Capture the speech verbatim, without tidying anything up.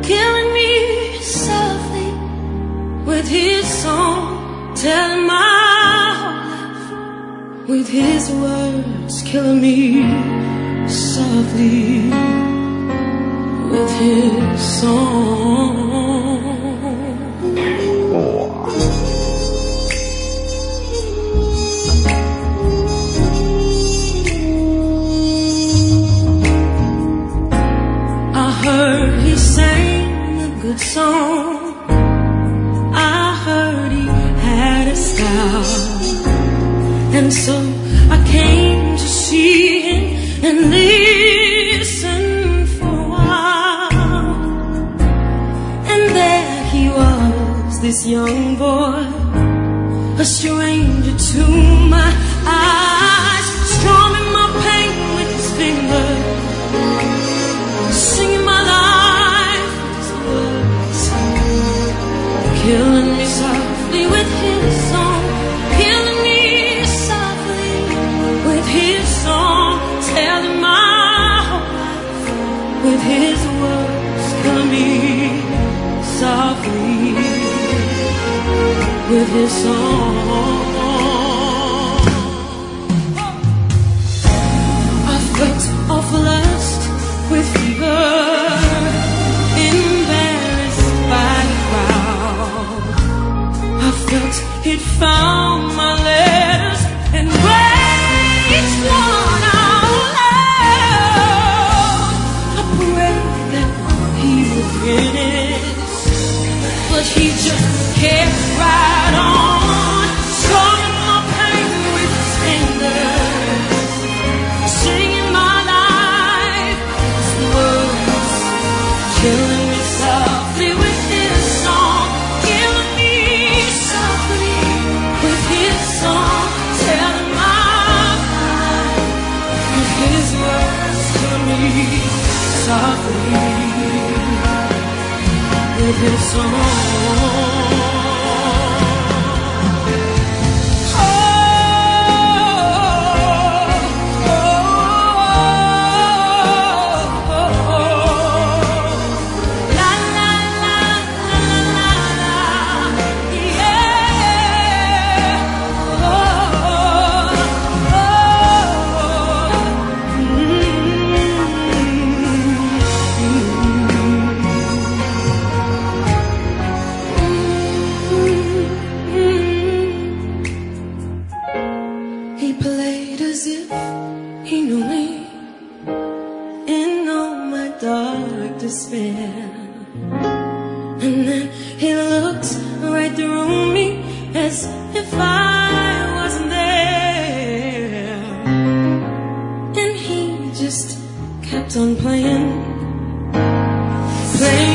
killing me softly with his song, telling my whole life with his words, killing me softly with his song. I heard he sang a good song. I heard he had a style, and so I came to see him and listen for a while. And there he was, this young boy, a stranger to my eyes, strumming my pain with his fingers, singing my life with his words, killing me softly with his song, killing me softly with his song, telling my whole life with his words, killing me softly with his song. I felt awful lust with fever, embarrassed by the crowd. I felt it found my letters and raged one out loud. I prayed that he would finish, but he just kept right on, strumming my pain with his fingers, singing my life with his words, killing me softly with his song, killing me softly with his song, telling my life with his words, killing me softly with his song. He played as if he knew me in all my dark despair, and then he looked right through me as if I wasn't there, and he just kept on playing, playing